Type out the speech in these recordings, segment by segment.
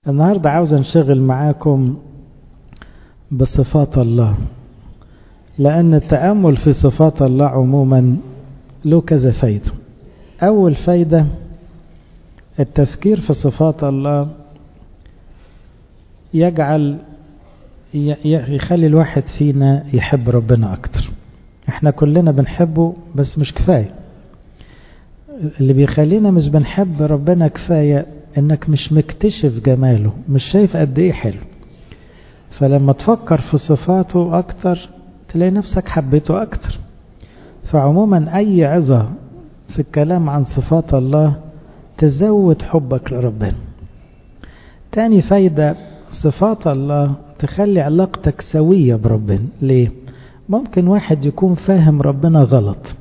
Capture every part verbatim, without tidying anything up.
النهاردة عاوز انشغل معاكم بصفات الله، لأن التأمل في صفات الله عموما له كذا فايدة. أول فايدة التفكير في صفات الله يجعل يخلي الواحد فينا يحب ربنا أكتر. احنا كلنا بنحبه بس مش كفاية. اللي بيخلينا مش بنحب ربنا كفاية انك مش مكتشف جماله، مش شايف قد ايه حلو. فلما تفكر في صفاته اكتر تلاقي نفسك حبيته اكتر. فعموما اي عظة في الكلام عن صفات الله تزود حبك لربنا. تاني فايدة صفات الله تخلي علاقتك سوية بربنا. ليه؟ ممكن واحد يكون فاهم ربنا غلط.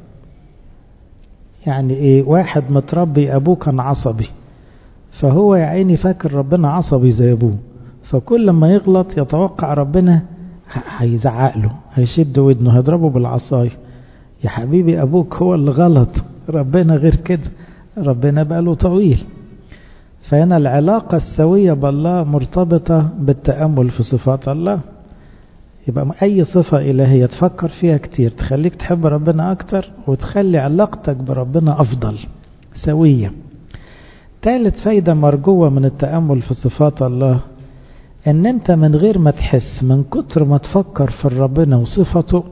يعني ايه؟ واحد متربي ابوه كان عصبي، فهو يا عيني فاكر ربنا عصبي زي ابوه، فكل ما يغلط يتوقع ربنا هيزعق له، هيشد ودنه، هيضربه بالعصاية. يا حبيبي ابوك هو اللي غلط، ربنا غير كده، ربنا بقاله طويل. فهنا العلاقة السوية بالله مرتبطة بالتأمل في صفات الله. يبقى أي صفة إلهية تفكر فيها كتير تخليك تحب ربنا أكتر وتخلي علاقتك بربنا أفضل سوية. ثالث فايدة مرجوة من التأمل في صفات الله ان انت من غير ما تحس، من كتر ما تفكر في ربنا وصفته،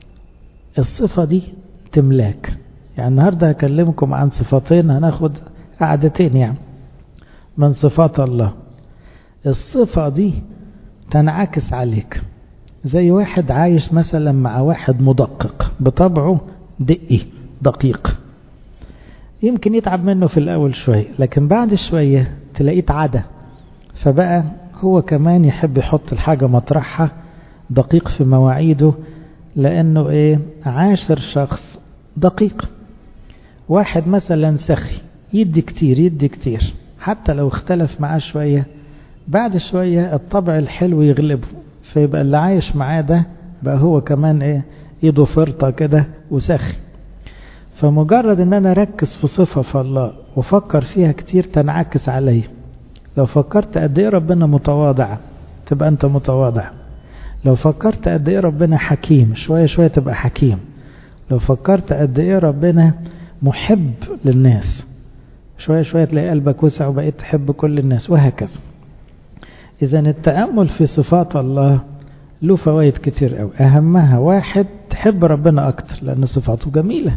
الصفة دي تملاك. يعني النهاردة هكلمكم عن صفتين، هناخد قعدتين يعني من صفات الله. الصفة دي تنعكس عليك. زي واحد عايش مثلا مع واحد مدقق بطبعه، دقي دقيق، يمكن يتعب منه في الأول شوية، لكن بعد شوية تلاقيه عادة، فبقى هو كمان يحب يحط الحاجة مطرحها، دقيق في مواعيده، لأنه إيه؟ عاشر شخص دقيق. واحد مثلا سخي يدي كتير يدي كتير، حتى لو اختلف معاه شوية بعد شوية الطبع الحلو يغلبه، فيبقى اللي عايش معاه ده بقى هو كمان إيه؟ يده فرطة كده وسخي. فمجرد ان انا اركز في صفة في الله وفكر فيها كتير تنعكس عليه. لو فكرت قد ايه ربنا متواضع تبقى انت متواضع. لو فكرت قد ايه ربنا حكيم شوية شوية تبقى حكيم. لو فكرت قد ايه ربنا محب للناس شوية شوية تلاقي قلبك وسع وبقيت تحب كل الناس، وهكذا. اذا التأمل في صفات الله له فوائد كتير قوي. اهمها واحد تحب ربنا اكتر لان صفاته جميلة.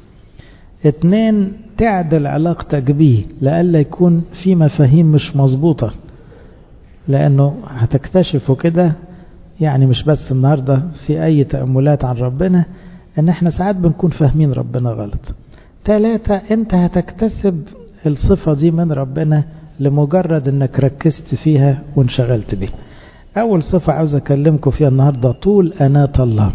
اتنين تعدل علاقتك بيه لألا يكون في مفاهيم مش مظبوطة، لأنه هتكتشفوا كده يعني مش بس النهاردة في أي تأملات عن ربنا ان احنا ساعات بنكون فاهمين ربنا غلط. تلاتة انت هتكتسب الصفة دي من ربنا لمجرد انك ركزت فيها وانشغلت بيها. اول صفة عاوز اكلمكم فيها النهاردة طول أنات الله.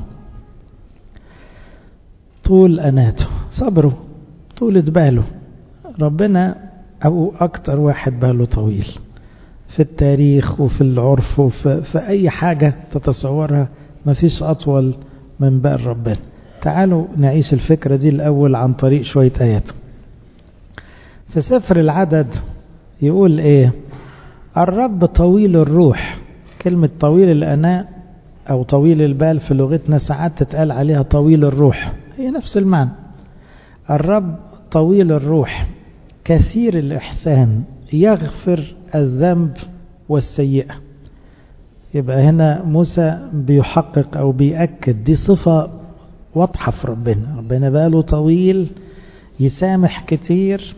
طول أناته، صبره، طولة باله. ربنا أو أكتر واحد باله طويل في التاريخ وفي العرف وفي في أي حاجة تتصورها، ما فيش أطول من بال ربنا. تعالوا نعيش الفكرة دي الأول عن طريق شوية آيات. في سفر العدد يقول إيه؟ الرب طويل الروح. كلمة طويل الأناء أو طويل البال في لغتنا ساعات تتقال عليها طويل الروح، هي نفس المعنى. الرب طويل الروح كثير الإحسان يغفر الذنب والسيئة. يبقى هنا موسى بيحقق أو بيأكد دي صفة واضحة في ربنا. ربنا باله طويل، يسامح كتير،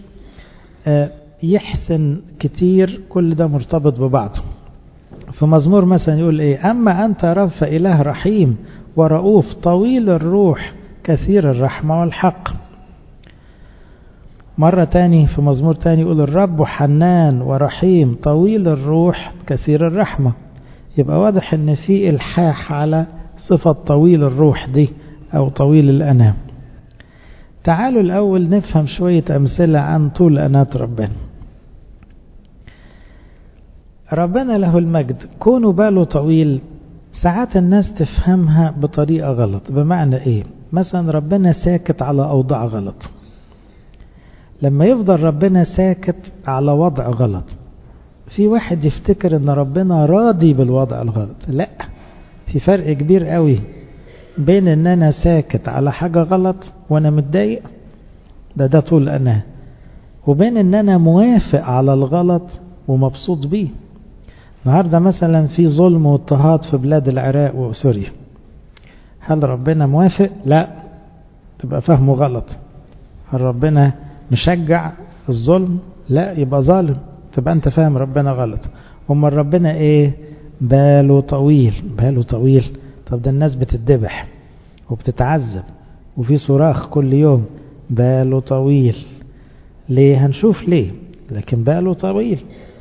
يحسن كتير، كل ده مرتبط ببعضه. في مزمور مثلا يقول إيه؟ أما أنت رب فإله رحيم ورؤوف طويل الروح كثير الرحمة والحق. مرة تاني في مزمور تاني يقول الرب حنان ورحيم طويل الروح كثير الرحمة. يبقى واضح ان في الحاح على صفة طويل الروح دي او طويل الأنام. تعالوا الأول نفهم شوية أمثلة عن طول أنات ربنا. ربنا له المجد كونه باله طويل ساعات الناس تفهمها بطريقة غلط. بمعنى ايه؟ مثلا ربنا ساكت على أوضاع غلط. لما يفضل ربنا ساكت على وضع غلط في واحد يفتكر ان ربنا راضي بالوضع الغلط. لا، في فرق كبير قوي بين ان انا ساكت على حاجة غلط وانا متضايق، ده ده طول انا، وبين ان انا موافق على الغلط ومبسوط بيه. النهاردة مثلا في ظلم واضطهاد في بلاد العراق وسوريا، هل ربنا موافق؟ لا، تبقى فهمه غلط. هل ربنا مشجع الظلم؟ لا، يبقى ظالم، تبقى انت فاهم ربنا غلط. امال ربنا ايه؟ باله طويل. باله طويل؟ طب ده الناس بتتذبح وبتتعذب وفي صراخ كل يوم، باله طويل ليه؟ هنشوف ليه. لكن باله طويل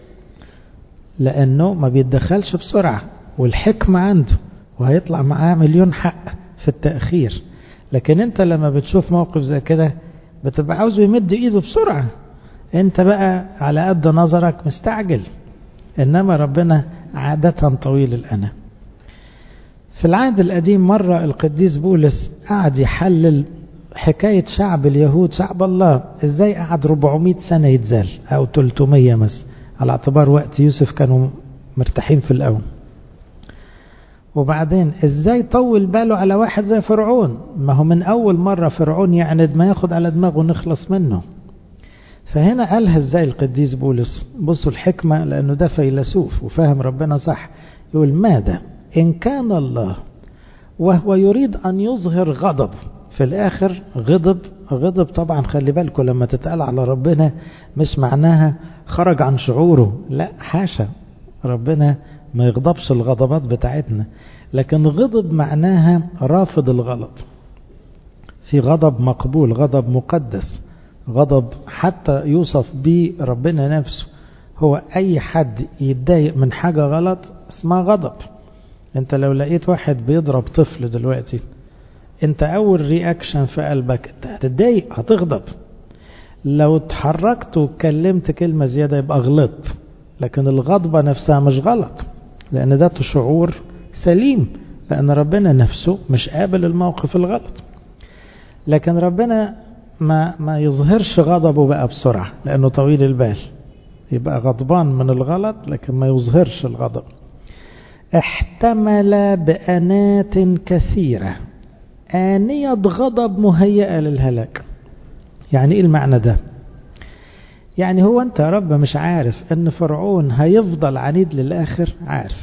لانه ما بيتدخلش بسرعة، والحكمة عنده، وهيطلع معاه مليون حق في التأخير. لكن انت لما بتشوف موقف زي كده بتبقى عاوزه يمد ايده بسرعة، انت بقى على قد نظرك مستعجل. انما ربنا عادة طويل الأنا. في العهد القديم مرة القديس بولس قعد يحلل حكاية شعب اليهود، شعب الله، ازاي قعد أربعمائة سنة يتزال او ثلاثمائة مثلا، على اعتبار وقت يوسف كانوا مرتاحين في الأول. وبعدين ازاي طول باله على واحد زي فرعون، ما هو من اول مرة فرعون يعند ما ياخد على دماغه نخلص منه. فهنا قالها ازاي القديس بولس، بصوا الحكمة، لانه ده فيلسوف وفاهم ربنا صح. يقول ماذا ان كان الله وهو يريد ان يظهر غضب، في الاخر غضب. غضب طبعا خلي بالكم لما تتقال على ربنا مش معناها خرج عن شعوره، لا حاشا، ربنا ما يغضبش الغضبات بتاعتنا، لكن غضب معناها رافض الغلط. في غضب مقبول، غضب مقدس، غضب حتى يوصف به ربنا نفسه. هو اي حد يتضايق من حاجة غلط اسمها غضب. انت لو لقيت واحد بيضرب طفل دلوقتي، انت اول رياكشن في قلبك انت هتتضايق، هتغضب. لو اتحركت واتكلمت كلمة زيادة يبقى غلط، لكن الغضبة نفسها مش غلط، لان ده شعور سليم، لان ربنا نفسه مش قابل الموقف الغلط. لكن ربنا ما ما يظهرش غضبه بقى بسرعة لانه طويل البال، يبقى غضبان من الغلط لكن ما يظهرش الغضب. احتمل بأنات كثيرة آنية غضب مهيئة للهلاك. يعني ايه المعنى ده؟ يعني هو انت يا رب مش عارف ان فرعون هيفضل عنيد للآخر؟ عارف.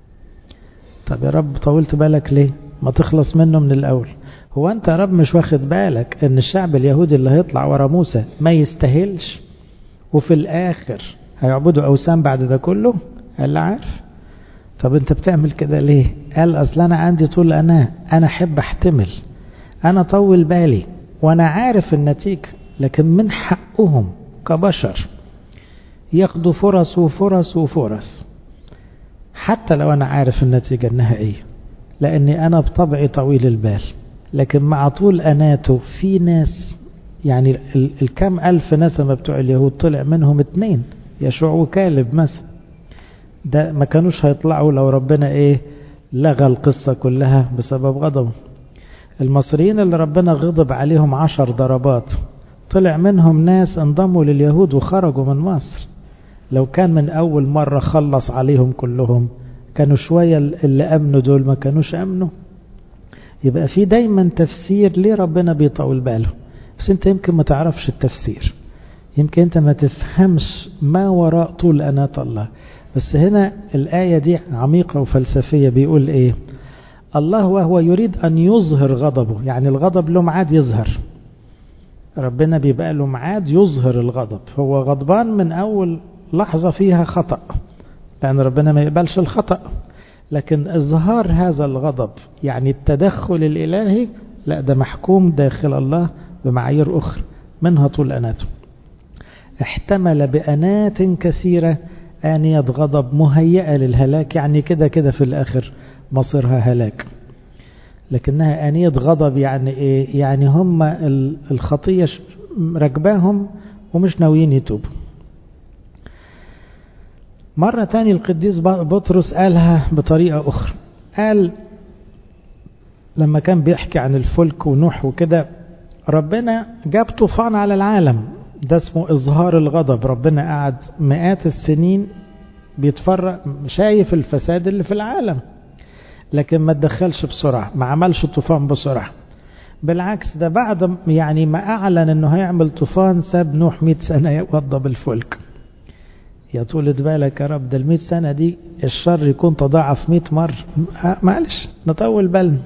طب يا رب طولت بالك ليه؟ ما تخلص منه من الأول. هو انت يا رب مش واخد بالك ان الشعب اليهودي اللي هيطلع ورا موسى ما يستاهلش، وفي الآخر هيعبدوا أوثان بعد ده كله؟ قال لا عارف. طب انت بتعمل كده ليه؟ قال اصل انا عندي طول انا انا احب احتمل، انا طول بالي وانا عارف النتيجة، لكن من حقهم كبشر ياخدوا فرص وفرص وفرص حتى لو انا عارف النتيجة النهائية، لاني انا بطبعي طويل البال. لكن مع طول اناته في ناس، يعني الكام الف نسمة بتوع اليهود طلع منهم اتنين، يشوع وكالب مثلا، ده ما كانوش هيطلعوا لو ربنا ايه لغى القصة كلها بسبب غضبه. المصريين اللي ربنا غضب عليهم عشر ضربات طلع منهم ناس انضموا لليهود وخرجوا من مصر. لو كان من اول مرة خلص عليهم كلهم كانوا شوية اللي امنوا دول ما كانوش امنوا. يبقى في دايما تفسير ليه ربنا بيطول باله، بس انت يمكن ما تعرفش التفسير، يمكن انت ما تفهمش ما وراء طول أناة الله. بس هنا الآية دي عميقة وفلسفية. بيقول ايه؟ الله وهو يريد أن يظهر غضبه، يعني الغضب له معاد يظهر، ربنا بيبقى له معاد يظهر الغضب. هو غضبان من أول لحظة فيها خطأ، لأن ربنا ما يقبلش الخطأ، لكن إظهار هذا الغضب يعني التدخل الإلهي لا، ده محكوم داخل الله بمعايير أخرى منها طول أناته. احتمل بأنات كثيرة آنية غضب مهيئة للهلاك، يعني كده كده في الآخر مصيرها هلاك. لكنها آنية غضب يعني إيه؟ يعني هم الخطية ركباهم ومش ناويين يتوبوا. مرة تاني القديس بطرس قالها بطريقة أخرى، قال لما كان بيحكي عن الفلك ونوح وكده، ربنا جاب طوفان على العالم، ده اسمه إظهار الغضب. ربنا قعد مئات السنين بيتفرج شايف الفساد اللي في العالم، لكن ما تدخلش بسرعة، ما عملش طوفان بسرعة. بالعكس ده بعد يعني ما أعلن أنه هيعمل طوفان ساب نوح مئة سنة يوضب الفلك. يا طولة بالك يا رب، ده المئة سنة دي الشر يكون تضاعف مئة مرة، معلش نطول بالنا.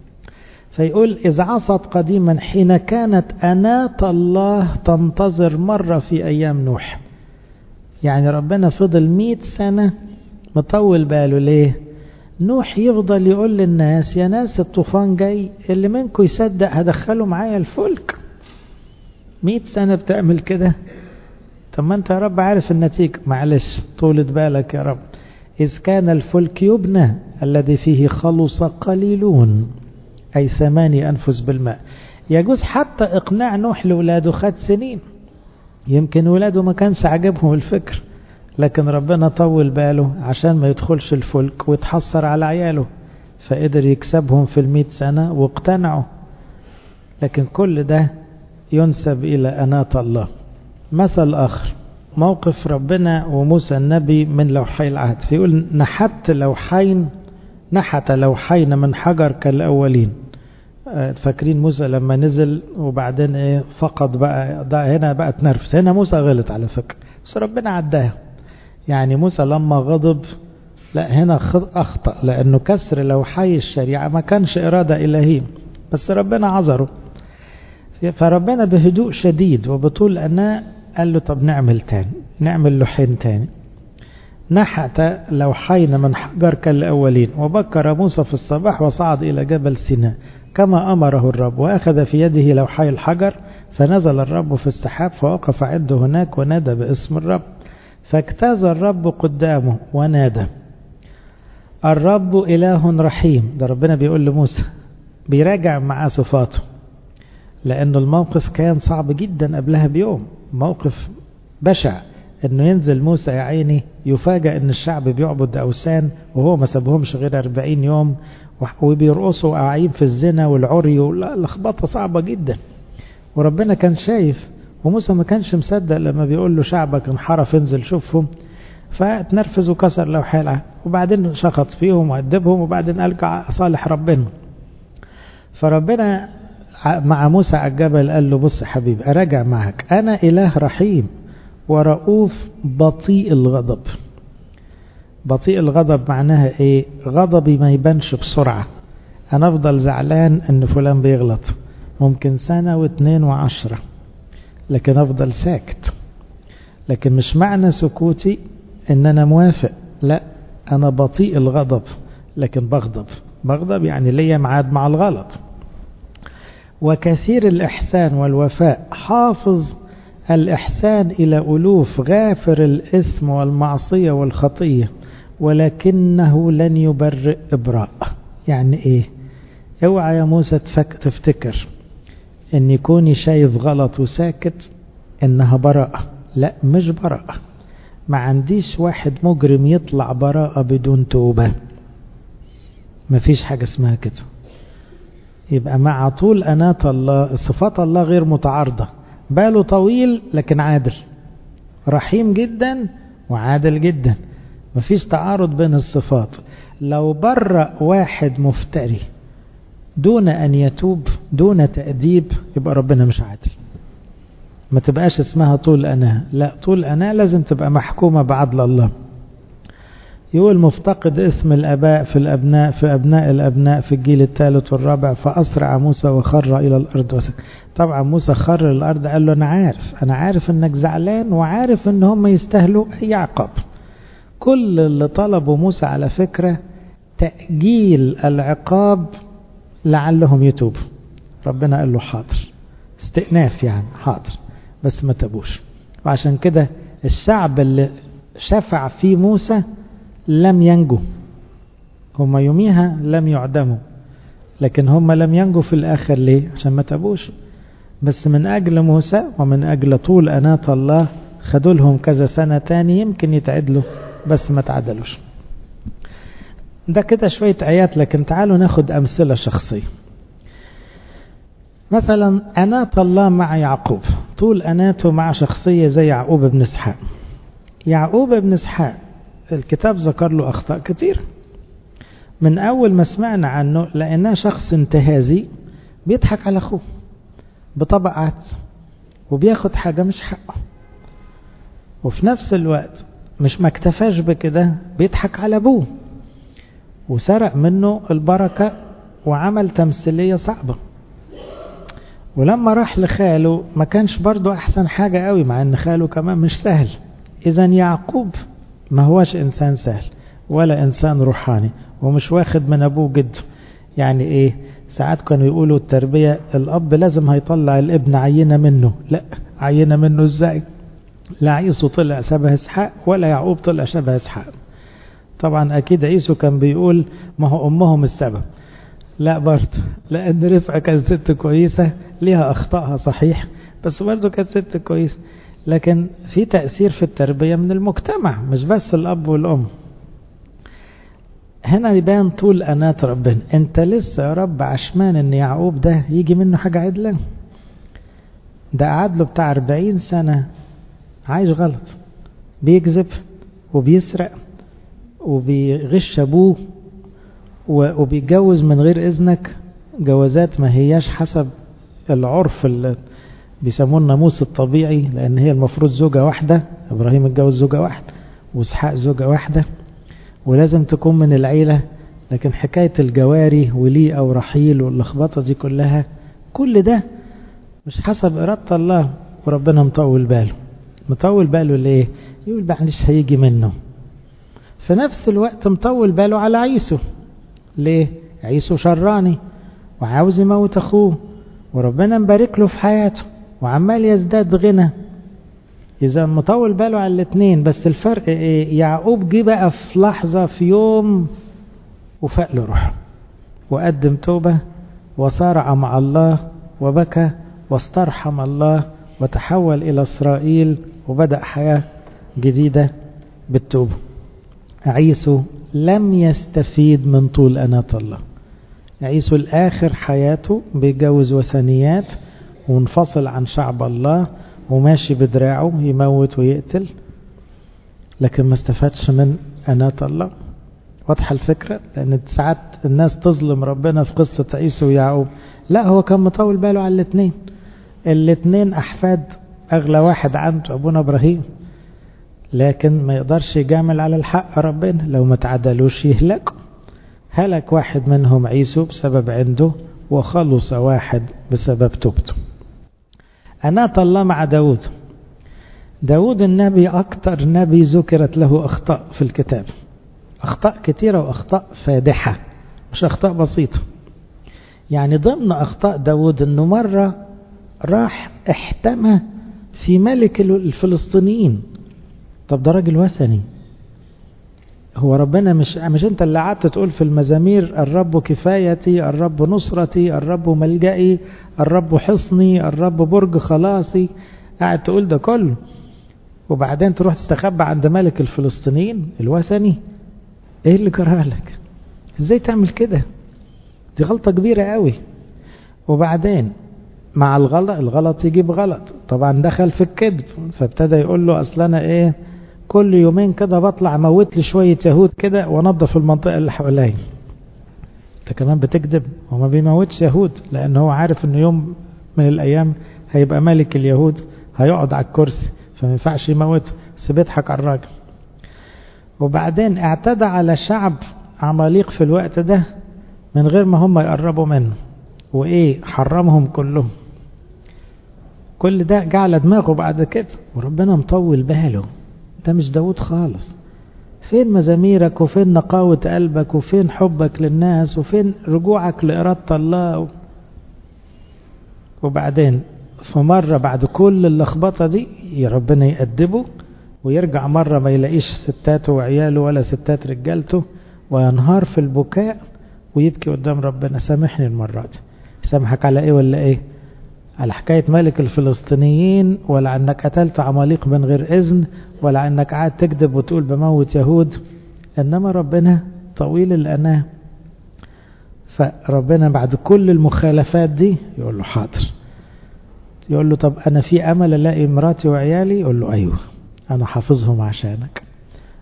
فيقول إذ عصت قديما حين كانت أناة الله تنتظر مرة في أيام نوح. يعني ربنا فضل مئة سنة مطول باله. ليه؟ نوح يفضل يقول للناس يا ناس الطوفان جاي، اللي منكم يصدق هدخله معايا الفلك. مئة سنة بتعمل كده، طب ما انت يا رب عارف النتيجة. معلش طولة بالك يا رب. إذ كان الفلك يبنى الذي فيه خلص قليلون، أي ثماني أنفس بالماء. يجوز حتى إقناع نوح لولاده خد سنين، يمكن ولاده ما كانش عجبهم الفكر، لكن ربنا طول باله عشان ما يدخلش الفلك ويتحسر على عياله، فقدر يكسبهم في المئة سنة واقتنعوا. لكن كل ده ينسب إلى أناة الله. مثل آخر موقف ربنا وموسى النبي من لوحي العهد. فيقول نحت لوحين نحت لوحين من حجر كالأولين. فاكرين موسى لما نزل وبعدين ايه فقد بقى، ده هنا بقى تنرفز. هنا موسى غلط على فكرة بس ربنا عداها. يعني موسى لما غضب لا هنا أخطأ، لأنه كسر لوحي الشريعة ما كانش إرادة إلهية، بس ربنا عذره. فربنا بهدوء شديد وبطول أنا قال له طب نعمل تاني، نعمل لوحين تاني. نحت لوحين من حجر كالأولين. وبكر موسى في الصباح وصعد إلى جبل سيناء كما أمره الرب، وأخذ في يده لوحي الحجر، فنزل الرب في السحاب فوقف عنده هناك ونادى باسم الرب، فاجتاز الرب قدامه ونادى الرب إله رحيم. ده ربنا بيقول لموسى، بيراجع معاه صفاته، لأنه الموقف كان صعب جدا قبلها بيوم، موقف بشع انه ينزل موسى يا عيني يفاجأ ان الشعب بيعبد أوثان وهو ما سابهمش غير أربعين يوم، وبيرقصوا قاعين في الزنا والعري، واللخبطة صعبة جدا. وربنا كان شايف، وموسى ما كانش مصدق لما بيقول له شعبك انحرف انزل شوفهم، فتنرفز وكسر لوحي العهد، وبعدين شخط فيهم وأدبهم، وبعدين ألقى صالح ربنا. فربنا مع موسى على الجبل قال له بص حبيبي أراجع معك، أنا إله رحيم ورؤوف بطيء الغضب. بطيء الغضب معناها ايه؟ غضبي ما يبانش بسرعة. انا افضل زعلان ان فلان بيغلط ممكن سنة واثنين وعشرة، لكن افضل ساكت. لكن مش معنى سكوتي ان انا موافق، لا، انا بطيء الغضب لكن بغضب. بغضب يعني ليا معاد مع الغلط. وكثير الإحسان والوفاء، حافظ الإحسان إلى ألوف، غافر الإثم والمعصية والخطية، ولكنه لن يبرئ إبراء. يعني إيه؟ اوعى يا موسى تفتكر إن يكوني شايف غلط وساكت إنها براءة. لا، مش براءة. ما عنديش واحد مجرم يطلع براءة بدون توبة، مفيش حاجة اسمها كده. يبقى مع طول أناة الله، صفات الله غير متعارضة، باله طويل لكن عادل، رحيم جدا وعادل جدا، مفيش تعارض بين الصفات. لو برأ واحد مفتري دون أن يتوب دون تأديب يبقى ربنا مش عادل. ما تبقاش اسمها طول أناة، لا، طول أناة لازم تبقى محكومة بعدل الله. يقول مفتقد اسم الأباء في الأبناء في أبناء الأبناء في الجيل الثالث والرابع، فأسرع موسى وخر إلى الأرض وسك. طبعا موسى خر الأرض، قال له أنا عارف أنا عارف أنك زعلان، وعارف أن هم يستاهلوا أي عقاب. كل اللي طلبه موسى على فكرة تأجيل العقاب لعلهم يتوبوا. ربنا قال له حاضر، استئناف يعني حاضر، بس ما تابوش. وعشان كده الشعب اللي شفع فيه موسى لم ينجوا، هم يوميها لم يعدموا، لكن هم لم ينجوا في الآخر. ليه؟ عشان ما تابوش. بس من أجل موسى ومن أجل طول أناة الله خدوا لهم كذا سنة تاني يمكن يتعدلوا، بس ما تعدلوش. ده كده شوية آيات، لكن تعالوا ناخد أمثلة شخصية. مثلا أناة الله مع يعقوب، طول أناته مع شخصية زي يعقوب بن إسحاق. يعقوب بن إسحاق الكتاب ذكر له أخطاء كتير. من أول ما سمعنا عنه لأنه شخص انتهازي بيضحك على أخوه بطبقات وبياخد حاجة مش حقه، وفي نفس الوقت مش ما اكتفاش بكده بيضحك على أبوه وسرق منه البركة وعمل تمثيلية صعبة. ولما راح لخاله ما كانش برضو أحسن حاجة قوي، مع أن خاله كمان مش سهل. إذن يعقوب ما هوش إنسان سهل ولا إنسان روحاني ومش واخد من أبوه جده. يعني إيه؟ ساعات كانوا يقولوا التربية الأب لازم هيطلع الابن عينة منه. لا، عينة منه إزاي؟ لا عيسو طلع شبه إسحاق ولا يعقوب طلع شبه إسحاق. طبعا أكيد عيسو كان بيقول ما هو أمهم السبب. لا برضه، لأن رفقة كانت ست كويسة ليها أخطائها صحيح، بس برضه كانت ست كويسة. لكن في تأثير في التربية من المجتمع مش بس الأب والأم. هنا يبان طول أناة ربنا. أنت لسه يا رب عشمان أن يعقوب ده يجي منه حاجة عدلة؟ ده قعد له بتاع أربعين سنة عايش غلط، بيكذب وبيسرق وبيغش أبوه وبيتجوز من غير إذنك جوازات ما هياش حسب العرف اللي بيسموه الناموس الطبيعي، لأن هي المفروض زوجة واحدة. إبراهيم اتجوز زوجة واحدة وإسحاق زوجة واحدة ولازم تكون من العيلة. لكن حكاية الجواري ولي أو رحيل واللخبطة دي كلها، كل ده مش حسب إرادة الله. وربنا مطول باله. مطول باله ليه؟ يقول معلش هيجي منه. في نفس الوقت مطول باله على عيسو. ليه؟ عيسو شراني وعاوز يموت أخوه، وربنا مبارك له في حياته وعمال يزداد غنى. إذا مطول باله على الاثنين، بس الفرق إيه؟ يعقوب جه بقى في لحظة في يوم وفاق له روحه وقدم توبة وصارع مع الله وبكى واسترحم الله وتحول إلى إسرائيل وبدأ حياة جديدة بالتوبة. عيسو لم يستفيد من طول أناة الله. عيسو الآخر حياته بيتجوز وثنيات وانفصل عن شعب الله وماشي بدراعه يموت ويقتل، لكن ما استفادش من أناة الله. واضحة الفكرة؟ لأن ساعات الناس تظلم ربنا في قصة عيسو ويعقوب. لا، هو كان مطول باله على الاثنين. الاثنين أحفاد أغلى واحد عنده أبونا إبراهيم، لكن ما يقدرش يجامل على الحق ربنا. لو ما تعدلوش يهلكوا. هلك واحد منهم عيسو بسبب عنده، وخلص واحد بسبب توبته. أناة الله مع داود. داود النبي أكتر نبي ذكرت له أخطاء في الكتاب، أخطاء كتيرة وأخطاء فادحة مش أخطاء بسيطة. يعني ضمن أخطاء داود أنه مرة راح احتمى في ملك الفلسطينيين. طب ده راجل وثني. هو ربنا مش مش انت اللي قعدت تقول في المزامير الرب كفايتي، الرب نصرتي، الرب ملجئي، الرب حصني، الرب برج خلاصي، قاعد تقول ده كله، وبعدين تروح تستخبى عند ملك الفلسطينيين الوثني؟ ايه اللي كره لك؟ ازاي تعمل كده؟ دي غلطة كبيرة قوي. وبعدين مع الغلط الغلط يجيب غلط. طبعا دخل في الكذب، فابتدى يقول له اصل انا ايه كل يومين كده بطلع موت لي شوية يهود كده ونظف المنطقة اللي حواليا. انت كمان بتكذب. هو ما بيموتش يهود، لان هو عارف انه يوم من الايام هيبقى ملك اليهود، هيقعد على الكرسي، فما ينفعش يموته، بس بيضحك على الراجل. وبعدين اعتدى على شعب عماليق في الوقت ده من غير ما هم يقربوا منه، وايه حرمهم كلهم. كل ده جعل دماغه بعد كده، وربنا مطول باله. ده مش داود خالص. فين مزاميرك وفين نقاوة قلبك وفين حبك للناس وفين رجوعك لإرادة الله؟ وبعدين في مرة بعد كل اللخبطة دي يا ربنا يأدبه، ويرجع مرة ما يلاقيش ستاته وعياله ولا ستات رجالته، وينهار في البكاء ويبكي قدام ربنا. سامحني المرة دي. سامحك على ايه ولا ايه؟ على حكاية ملك الفلسطينيين، ولا انك قتلت عماليق من غير اذن، ولا انك قاعد تكذب وتقول بموت يهود. انما ربنا طويل الاناه، فربنا بعد كل المخالفات دي يقول له حاضر. يقول له طب انا في امل الاقي مراتي وعيالي؟ يقول له ايوه انا حافظهم عشانك.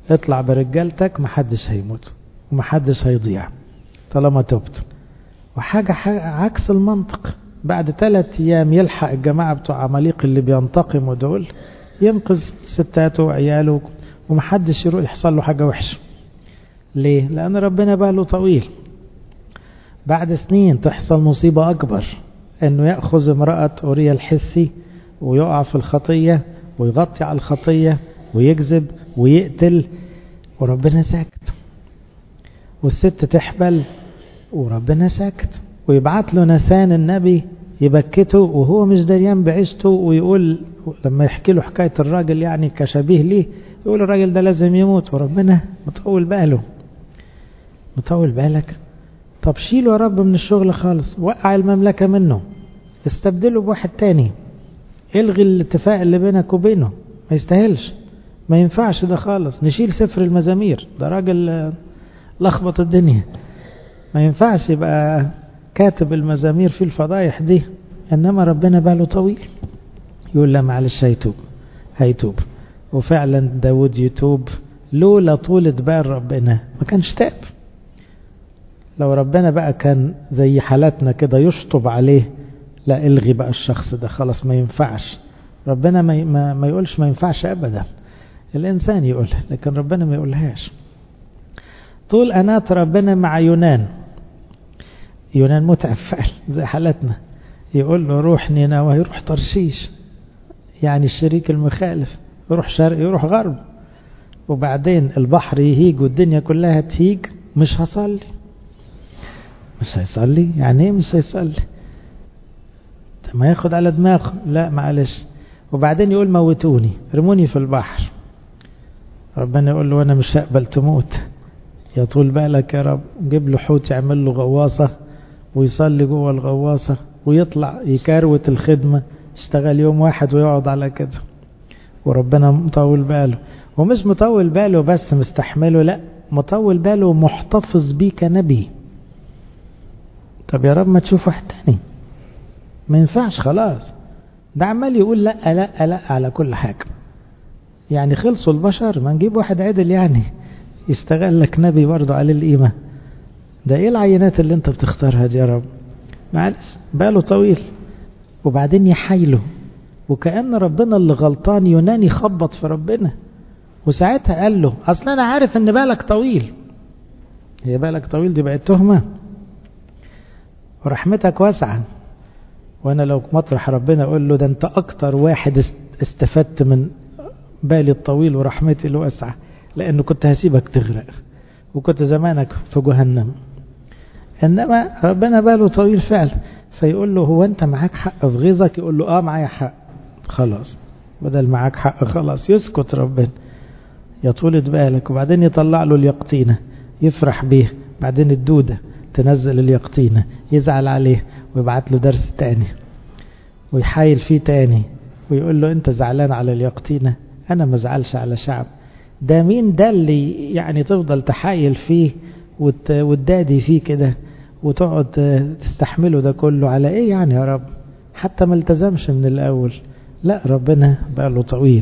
اطلع برجالتك، محدش هيموت ومحدش هيضيع طالما تبت. وحاجة عكس المنطق، بعد ثلاث ايام يلحق الجماعة بتوع عماليق اللي بينتقموا دول، ينقذ ستاته وعياله ومحدش يروح يحصل له حاجة وحشة. ليه؟ لأن ربنا باله طويل. بعد سنين تحصل مصيبة أكبر، أنه يأخذ امرأة أوريا الحثي ويقع في الخطية ويغطي على الخطية ويكذب ويقتل وربنا ساكت، والست تحبل وربنا ساكت، ويبعت له ناثان النبي يبكته وهو مش دريان بعيشته، ويقول لما يحكي له حكاية الراجل يعني كشبيه ليه، يقول الراجل ده لازم يموت وربنا مطول باله. مطول بالك؟ طب شيله يا رب من الشغل خالص، وقع المملكة منه، استبدله بواحد تاني، الغي الاتفاق اللي بينك وبينه، ما يستاهلش، ما ينفعش ده خالص. نشيل سفر المزامير، ده راجل لخبط الدنيا، ما ينفعش يبقى كاتب المزامير في الفضايح دي. انما ربنا باله طويل، يقول لا معلش هيتوب هيتوب. وفعلا داود يتوب لولا طولة بال ربنا ما كانش تاب. لو ربنا بقى كان زي حالاتنا كده يشطب عليه، لا الغي بقى الشخص ده خلاص ما ينفعش. ربنا ما, ما, ما يقولش ما ينفعش ابدا، الانسان يقول، لكن ربنا ما يقولهاش. طول أنات ربنا مع يونان. يونان متعب فعل زي حالتنا، يقول له روح نينوى يروح ترشيش، يعني الشريك المخالف، يروح شرق يروح غرب، وبعدين البحر يهيج والدنيا كلها تهيج، مش هصلي. مش هيصلي يعني ايه مش هيصلي؟ ما ياخد على دماغه، لا معلش. وبعدين يقول موتوني رموني في البحر، ربنا يقول له انا مش هقبل تموت، يا طول بالك يا رب. جيب له حوت يعمل له غواصة ويصلي جوه الغواصة ويطلع يكروت الخدمة، اشتغل يوم واحد ويقعد على كده، وربنا مطول باله. ومش مطول باله بس مستحمله، لا مطول باله محتفظ بيه كنبي. طب يا رب ما تشوف واحد تاني، ما ينفعش خلاص. ده عمال يقول لا لا لا على كل حاجة، يعني خلصوا البشر ما نجيب واحد عدل يعني يستغل لك نبي برضه عليه القيمة. ده ايه العينات اللي انت بتختارها دي يا رب؟ معلش باله طويل. وبعدين يحايله، وكأن ربنا اللي غلطان. يونان يخبط في ربنا، وساعتها قال له اصلا انا عارف ان بالك طويل. هي بالك طويل دي بقت تهمة؟ ورحمتك واسعة. وانا لو مطرح ربنا اقول له ده انت اكتر واحد استفدت من بالي الطويل ورحمتي الواسعة، لانه كنت هسيبك تغرق وكنت زمانك في جهنم. انما ربنا باله طويل فعلا، فيقول له هو انت معاك حق في غيظك؟ يقول له اه معايا حق. خلاص بدل معاك حق خلاص يسكت ربنا، يا طولة بالك. وبعدين يطلع له اليقطينة يفرح بيه، بعدين الدودة تنزل اليقطينة يزعل عليه ويبعت له درس تاني ويحايل فيه تاني، ويقول له انت زعلان على اليقطينة، انا ما زعلش على شعب. ده مين ده اللي يعني تفضل تحايل فيه وتدادي فيه كده وتقعد تستحمله ده كله على ايه يعني يا رب؟ حتى ما التزمش من الاول. لا ربنا بقى له طويل.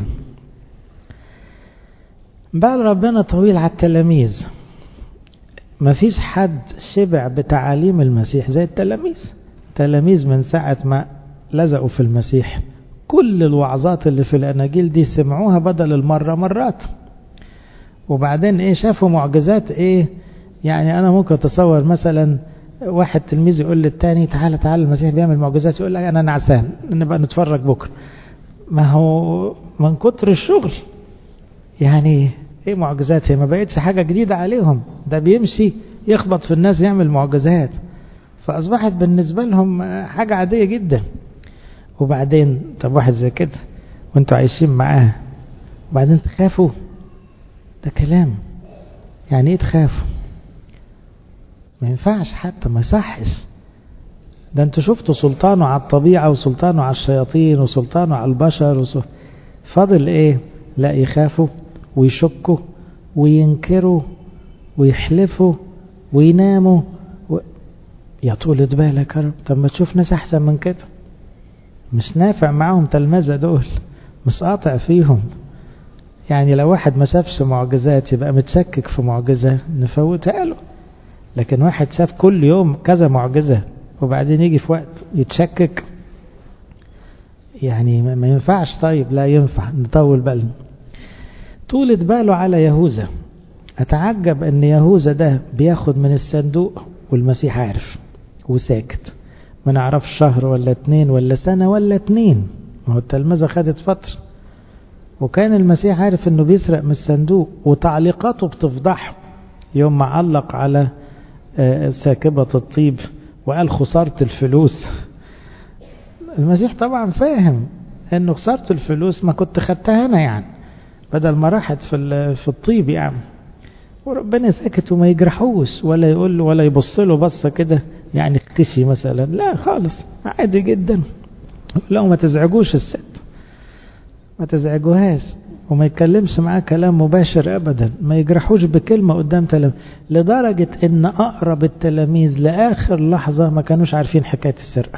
بقى ربنا طويل على التلاميذ. ما فيش حد شبع بتعاليم المسيح زي التلاميذ. التلاميذ من ساعة ما لزقوا في المسيح كل الوعظات اللي في الأناجيل دي سمعوها بدل المرة مرات. وبعدين ايه شافوا معجزات ايه. يعني انا ممكن اتصور مثلا واحد تلميذ يقول للتاني تعالى تعالى المسيح بيعمل معجزات، يقول لك انا نعسان نبقى نتفرج بكرة. ما هو من كتر الشغل يعني ايه معجزات؟ هي ما بقتش حاجة جديدة عليهم، ده بيمشي يخبط في الناس يعمل معجزات، فاصبحت بالنسبة لهم حاجة عادية جدا. وبعدين طب واحد زي كده وانتوا عايشين معاه وبعدين تخافوا؟ ده كلام يعني ايه تخافوا؟ ما ينفعش حتى، ما يصحش. ده انتوا شفتوا سلطانه على الطبيعة وسلطانه على الشياطين وسلطانه على البشر وسلطانه. فاضل ايه؟ لا يخافوا ويشكوا وينكروا ويحلفوا ويناموا و... يا طولة بالك يا رب. طب ما تشوف ناس احسن من كده، مش نافع معاهم تلمذة دول، مش قاطع فيهم. يعني لو واحد ما شافش معجزات يبقى متشكك في معجزة نفوتها له، لكن واحد شاف كل يوم كذا معجزة وبعدين يجي في وقت يتشكك، يعني ما ينفعش. طيب لا ينفع نطول بالنا. طولة باله على يهوذا. أتعجب أن يهوذا ده بياخد من الصندوق والمسيح عارف وساكت، ما نعرفش شهر ولا اتنين ولا سنة ولا اتنين، ما هو التلمذة خدت فترة، وكان المسيح عارف أنه بيسرق من الصندوق، وتعليقاته بتفضحه يوم ما علق على ساكبة الطيب وقال خسارة الفلوس. المسيح طبعا فاهم أنه خسارة الفلوس ما كنت خدتها هنا يعني، بدل ما راحت في في الطيب يعني. وربنا ساكت وما يجرحوش ولا يقول له ولا يبص له بصه كده يعني اختشي مثلا، لا خالص عادي جدا. لو ما تزعجوش الست، ما تزعجوهاش، وما يتكلمش معاه كلام مباشر ابدا، ما يجرحوش بكلمه قدام تلاميذ، لدرجه ان اقرب التلاميذ لاخر لحظه ما كانوش عارفين حكايه السرقه،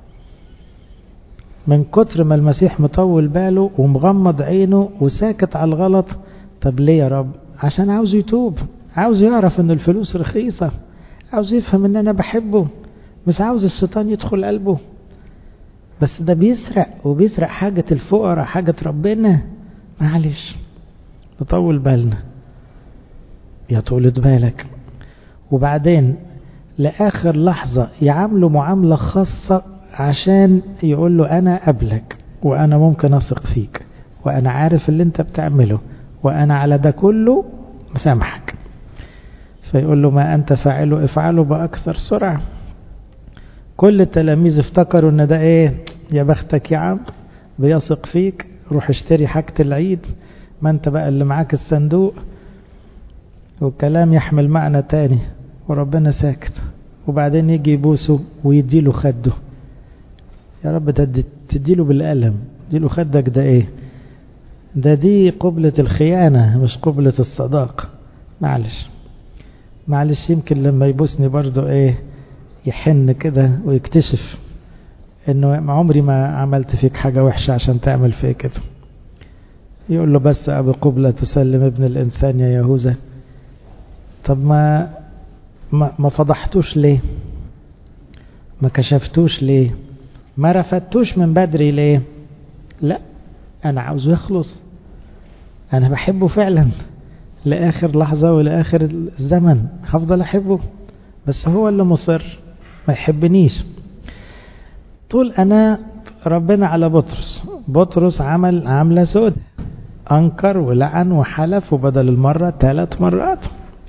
من كتر ما المسيح مطول باله ومغمض عينه وساكت على الغلط. طب ليه يا رب؟ عشان عاوز يتوب، عاوز يعرف ان الفلوس رخيصة، عاوز يفهم ان انا بحبه، مش عاوز الشيطان يدخل قلبه. بس ده بيسرق، وبيسرق حاجة الفقراء، حاجة ربنا. معلش نطول بالنا، يا طولة بالك. وبعدين لآخر لحظة يعامله معاملة خاصة عشان يقول له أنا قبلك، وأنا ممكن أثق فيك، وأنا عارف اللي أنت بتعمله، وأنا على ده كله مسامحك. فيقول له ما أنت فاعله افعله بأكثر سرعة. كل التلاميذ افتكروا ان ده ايه، يا بختك يا عم بيثق فيك، روح اشتري حاجة العيد، ما انت بقى اللي معاك الصندوق. والكلام يحمل معنى تاني، وربنا ساكت. وبعدين يجي يبوسه ويديله خده. يا رب تديله بالقلم، تديله خدك ده ايه؟ ده دي قبلة الخيانة مش قبلة الصداقة. معلش معلش يمكن لما يبوسني برضو ايه يحن كده ويكتشف انه عمري ما عملت فيك حاجة وحشة عشان تعمل فيك كده. يقول له بس ابي قبلة تسلم ابن الانسان يا يهوذا. طب ما ما, ما فضحتوش ليه؟ ما كشفتوش ليه؟ ما رفضتوش من بدري ليه؟ لا انا عاوزه يخلص، انا بحبه فعلا لاخر لحظة ولاخر الزمن، هفضل احبه، بس هو اللي مصر ما يحبنيش. طول انا ربنا على بطرس. بطرس عمل عملة سود، انكر ولعن وحلف، وبدل المرة ثلاث مرات.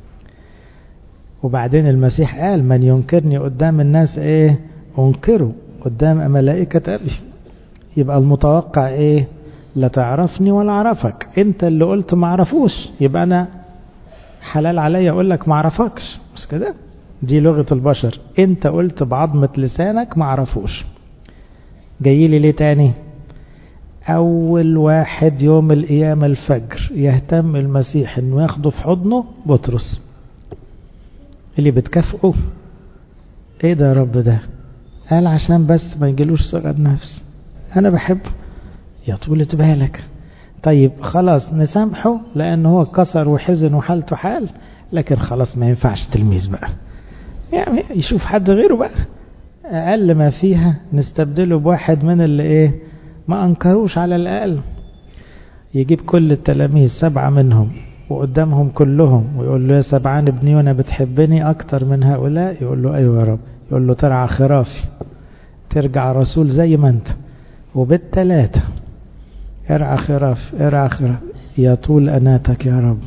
وبعدين المسيح قال من ينكرني قدام الناس ايه انكره قدام ملائكة ابي. يبقى المتوقع ايه؟ لا تعرفني ولا اعرفك، انت اللي قلت ما اعرفوش، يبقى انا حلال عليا اقول لك ما اعرفكش، بس كده دي لغة البشر. انت قلت بعظمة لسانك ما اعرفوش، جاي لي ليه تاني؟ اول واحد يوم القيامة الفجر يهتم المسيح انه ياخده في حضنه بطرس، اللي بتكافئه. ايه ده يا رب ده؟ قال عشان بس ما يجيلوش صغر نفس، انا بحبه. يا طولة بالك. طيب خلاص نسامحه لانه هو كسر وحزن وحالته حال، لكن خلاص ما ينفعش تلميذ بقى، يعني يشوف حد غيره بقى. اقل ما فيها نستبدله بواحد من اللي ايه ما انكروش على الاقل. يجيب كل التلاميذ سبعة منهم وقدامهم كلهم ويقول له يا سبعان ابني وانا بتحبني اكتر من هؤلاء؟ يقول له ايوه يا رب. يقول له ترعى خرافي، ترجع رسول زي ما انت، وبالتلاتة ارعى خراف ارعى خراف. يا طول اناتك يا رب.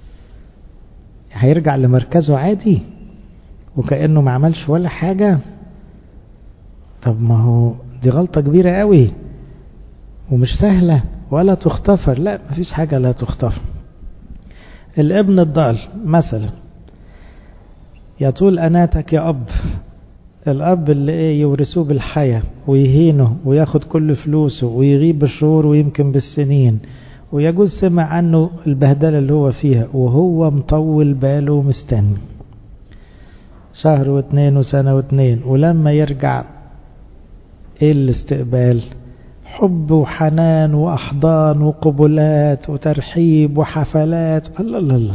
هيرجع لمركزه عادي وكأنه ما عملش ولا حاجة؟ طب ما هو دي غلطة كبيرة قوي ومش سهلة ولا تختفر. لا مفيش حاجة لا تختفر. الابن الضال مثلا، يا طول اناتك يا اب. الاب اللي ايه يورثوه بالحياة ويهينه وياخد كل فلوسه ويغيب بالشهور ويمكن بالسنين، ويجوز سمع عنه البهدلة اللي هو فيها وهو مطول باله ومستني شهر واثنين وسنة واثنين، ولما يرجع ايه الاستقبال؟ حب وحنان وأحضان وقبلات وترحيب وحفلات. الله الله الله،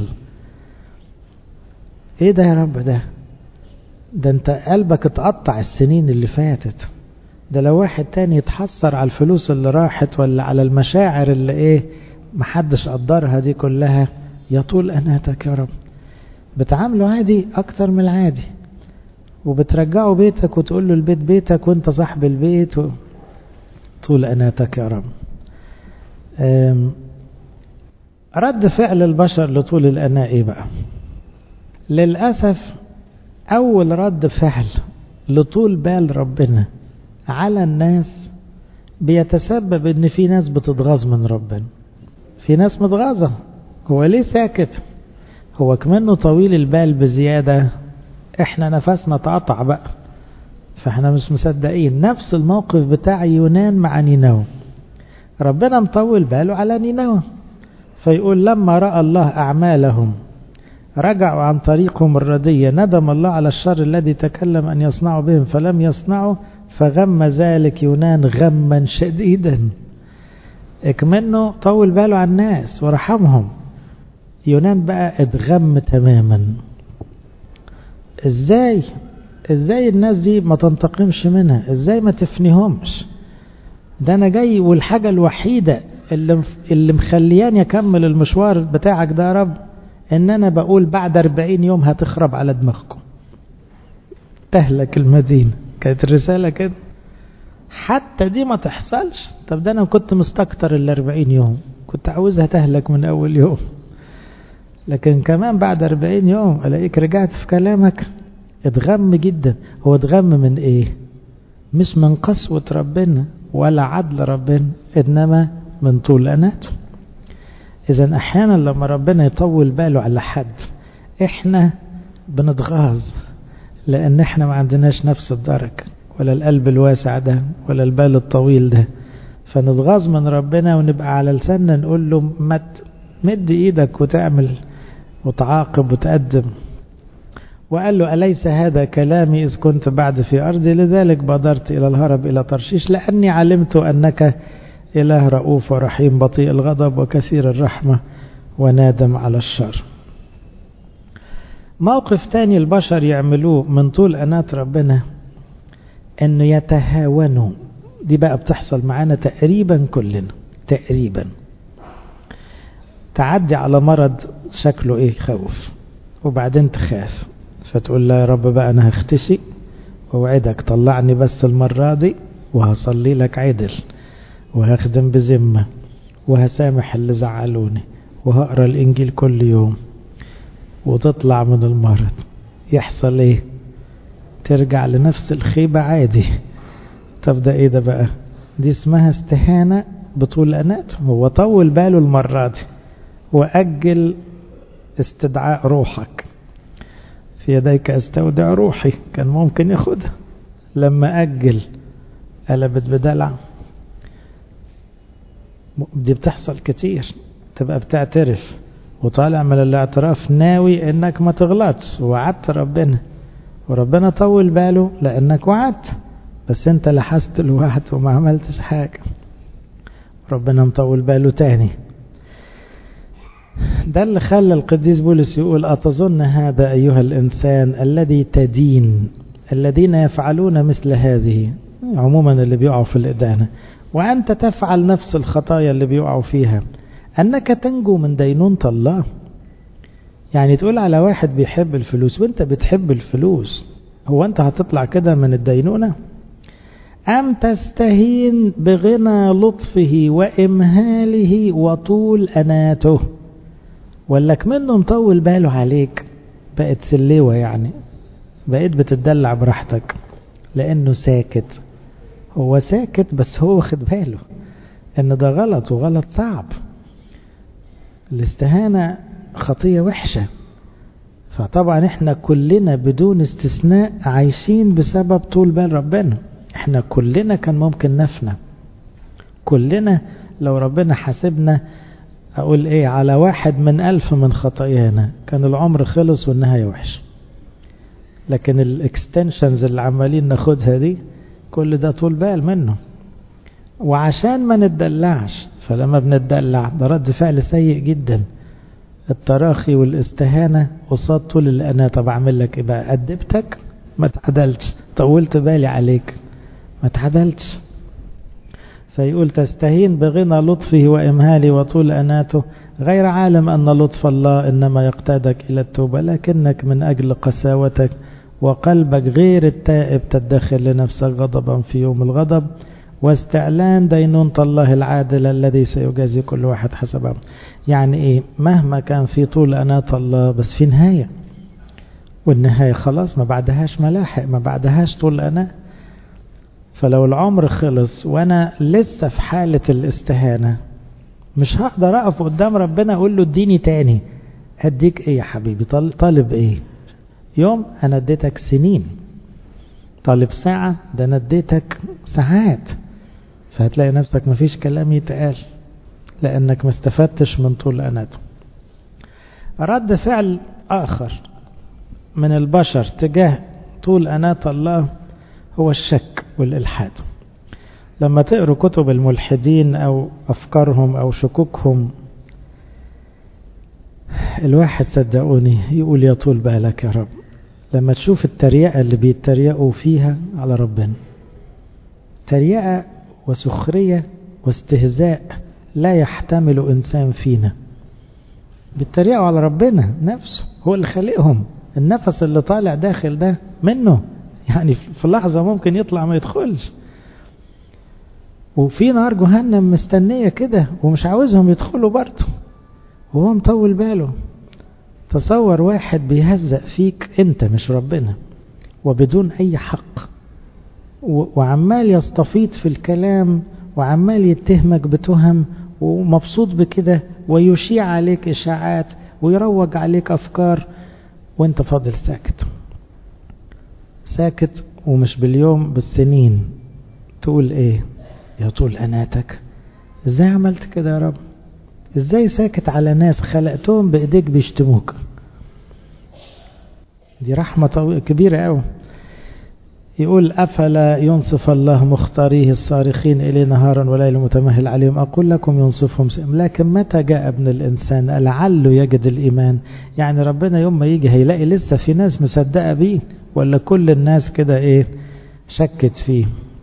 ايه ده يا رب؟ ده ده انت قلبك اتقطع السنين اللي فاتت. ده لو واحد تاني يتحسر على الفلوس اللي راحت ولا على المشاعر اللي ايه محدش قدرها دي كلها، يطول أناتك يا رب. بتعامله عادي اكتر من العادي، وبترجعه بيتك وتقول له البيت بيتك وانت صاحب البيت و... طول أناتك يا رب. رد فعل البشر لطول الأناة ايه بقى؟ للأسف أول رد فعل لطول بال ربنا على الناس بيتسبب ان في ناس بتتغاظ من ربنا. في ناس متغاظة، هو ليه ساكت؟ هو كمنه طويل البال بزيادة، احنا نفسنا تقطع بقى، فاحنا مش مصدقين. نفس الموقف بتاع يونان مع نينوى، ربنا مطول باله على نينوى، فيقول لما رأى الله أعمالهم رجعوا عن طريقهم الردية، ندم الله على الشر الذي تكلم أن يصنعوا بهم فلم يصنعوا، فغم ذلك يونان غما شديدا. اكمنه طول باله عن الناس ورحمهم، يونان بقى اتغم تماما. ازاي ازاي الناس دي ما تنتقمش منها؟ ازاي ما تفنيهمش؟ ده انا جاي والحاجة الوحيدة اللي, اللي مخلياني اكمل المشوار بتاعك ده يا رب ان انا بقول بعد اربعين يوم هتخرب على دماغكم، تهلك المدينة. كانت الرسالة كده، حتى دي ما تحصلش. طب ده انا كنت مستكتر الاربعين يوم، كنت عاوزها تهلك من اول يوم، لكن كمان بعد اربعين يوم الاقيك رجعت في كلامك. اتغم جدا. هو اتغم من ايه؟ مش من قسوة ربنا ولا عدل ربنا، انما من طول أناته. اذا احيانا لما ربنا يطول باله على حد احنا بنتغاظ، لان احنا ما عندناش نفس الدرجة ولا القلب الواسع ده ولا البال الطويل ده، فنتغاظ من ربنا ونبقى على لساننا نقول له مد ايدك وتعمل وتعاقب وتقدم. وقال له أليس هذا كلامي إذ كنت بعد في أرضي؟ لذلك بادرت إلى الهرب إلى ترشيش، لأني علمت أنك إله رؤوف ورحيم بطيء الغضب وكثير الرحمة ونادم على الشر. موقف تاني البشر يعملوه من طول أناة ربنا أنه يتهاونوا. دي بقى بتحصل معانا تقريبا كلنا، تقريبا. تعدي على مرض شكله إيه؟ خوف، وبعدين تخاف، فتقول لا يا رب بقى أنا هختشي ووعدك طلعني بس المرة دي، وهصلي لك عدل، وهخدم بذمة، وهسامح اللي زعلوني، وهقرأ الإنجيل كل يوم. وتطلع من المرض يحصل إيه؟ ترجع لنفس الخيبة عادي. طب ده إيه ده بقى؟ دي اسمها استهانة بطول أناته. هو طول باله المرة دي وأجل استدعاء روحك. في يديك استودع روحي، كان ممكن ياخدها، لما أجل قلبت بدلع. دي بتحصل كتير، تبقى بتعترف وطالع من الاعتراف ناوي انك ما تغلطش، وعدت ربنا، وربنا طول باله لانك وعدت، بس انت لحست الوعد وما عملتش حاجة، ربنا مطول باله تاني. ده اللي خلى القديس بولس يقول أتظن هذا أيها الإنسان الذي تدين الذين يفعلون مثل هذه، عموما اللي بيقعوا في الإدانة، وأنت تفعل نفس الخطايا اللي بيقعوا فيها، أنك تنجو من دينونة الله. يعني تقول على واحد بيحب الفلوس وانت بتحب الفلوس، هو انت هتطلع كده من الدينونة؟ أم تستهين بغنى لطفه وإمهاله وطول أناته؟ ولك منه مطول باله عليك، بقت سليوة، يعني بقيت بتدلع براحتك لأنه ساكت. هو ساكت بس هو واخد باله ان ده غلط، وغلط صعب. الاستهانة خطية وحشة. فطبعا احنا كلنا بدون استثناء عايشين بسبب طول بال ربنا. احنا كلنا كان ممكن نفنى، كلنا لو ربنا حاسبنا اقول ايه على واحد من الف من خطايانا كان العمر خلص والنهاية وحش. لكن الاكستنشنز اللي عمالين ناخدها دي كل ده طول بال منه. وعشان ما نتدلعش، فلما بنتدلع ده رد فعل سيء جدا، التراخي والاستهانة قصاد طول الأنا. طب أعمل لك إيه بقى؟ أدبتك ما تعدلتش، طولت بالي عليك ما تعدلتش. فيقول تستهين بغنى لطفه وإمهاله وطول أناته، غير عالم أن لطف الله إنما يقتادك إلى التوبة، لكنك من أجل قساوتك وقلبك غير التائب تدخر لنفسك غضبا في يوم الغضب واستعلان دينونة الله العادل الذي سيجازي كل واحد حسب عمله. يعني إيه؟ مهما كان في طول أناة الله بس في نهاية، والنهاية خلاص ما بعدهاش ملاحق، ما بعدهاش طول أناة. فلو العمر خلص وأنا لسه في حالة الاستهانة مش هقدر أقف قدام ربنا أقول له اديني تاني. هديك إيه يا حبيبي؟ طالب إيه؟ يوم أنا اديتك سنين، طالب ساعة ده أنا اديتك ساعات. فهتلاقي نفسك مفيش كلام يتقال لأنك ما استفدتش من طول أناته. رد فعل آخر من البشر تجاه طول أناة الله هو الشك والإلحاد. لما تقروا كتب الملحدين أو أفكارهم أو شكوكهم، الواحد صدقوني يقول يا طول بالك يا رب لما تشوف التريقة اللي بيتريقوا فيها على ربنا، تريقة وسخرية واستهزاء لا يحتمل إنسان فينا. بيتريقوا على ربنا نفسه، هو اللي خلقهم، النفس اللي طالع داخل ده منه، يعني في لحظة ممكن يطلع ما يدخلش، وفي نار جهنم مستنية كده ومش عاوزهم يدخلوا برضه وهو مطول باله. تصور واحد بيهزق فيك انت مش ربنا وبدون اي حق، وعمال يستفيض في الكلام وعمال يتهمك بتهم ومبسوط بكده ويشيع عليك اشاعات ويروج عليك افكار وانت فاضل ساكت ساكت، ومش باليوم بالسنين. تقول ايه؟ يا طول أناتك ازاي عملت كده يا رب؟ ازاي ساكت على ناس خلقتهم بايديك بيشتموك؟ دي رحمة كبيرة قوي. يقول أفلا ينصف الله مختاريه الصارخين إليه نهارا وليل متمهل عليهم، أقول لكم ينصفهم سئم. لكن متى جاء ابن الإنسان لعله يجد الإيمان؟ يعني ربنا يوم ما يجي هيلاقي لسه في ناس مصدقة بيه ولا كل الناس كده ايه شكت فيه؟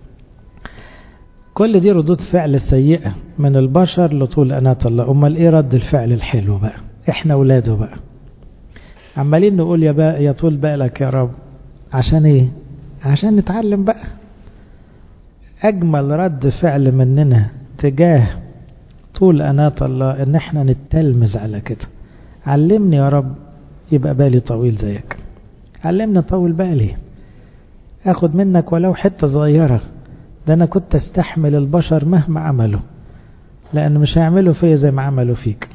كل دي ردود فعل سيئة من البشر لطول أناة الله. أمال إيه رد الفعل الحلو بقى؟ إحنا أولاده بقى عمالين نقول يا بقى يا طول بالك يا رب. عشان إيه؟ عشان نتعلم بقى. أجمل رد فعل مننا تجاه طول أناة الله إن إحنا نتلمز على كده. علمني يا رب يبقى بالي طويل زيك، علمني طول بالي، أخد منك ولو حتة صغيرة. ده أنا كنت استحمل البشر مهما عملوا، لأن مش هيعملوا فيا زي ما عملوا فيك.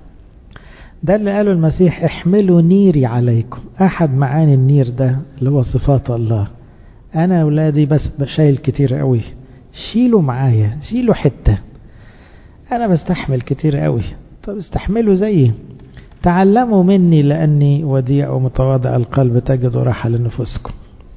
ده اللي قاله المسيح احملوا نيري عليكم. أحد معاني النير ده اللي هو صفات الله. أنا أولادي بس بشايل كتير قوي، شيلوا معايا، شيلوا حتة. أنا بستحمل كتير قوي، طب استحملوا زيي. تعلموا مني لأني وديع ومتواضع القلب تجدوا راحة لنفسكم.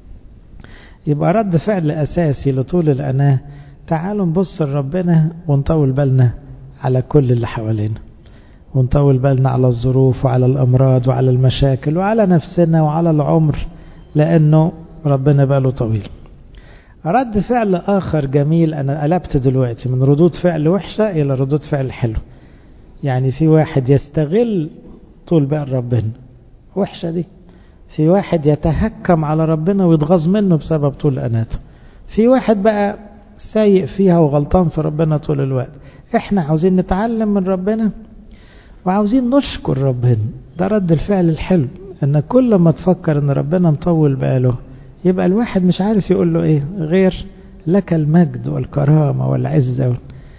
يبقى رد فعل أساسي لطول الأناة. تعالوا نبص لربنا ونطول بالنا على كل اللي حوالينا، ونطول بالنا على الظروف وعلى الأمراض وعلى المشاكل وعلى نفسنا وعلى العمر، لأنه ربنا باله طويل. رد فعل آخر جميل، أنا قلبت دلوقتي من ردود فعل وحشة إلى ردود فعل حلو. يعني في واحد يستغل طول بال ربنا، وحشة دي. في واحد يتهكم على ربنا ويتغاظ منه بسبب طول أناته. في واحد بقى سايق فيها وغلطان في ربنا طول الوقت. احنا عاوزين نتعلم من ربنا وعاوزين نشكر ربنا. ده رد الفعل الحلو، ان كل ما تفكر ان ربنا مطول باله يبقى الواحد مش عارف يقول له ايه غير لك المجد والكرامة والعزة.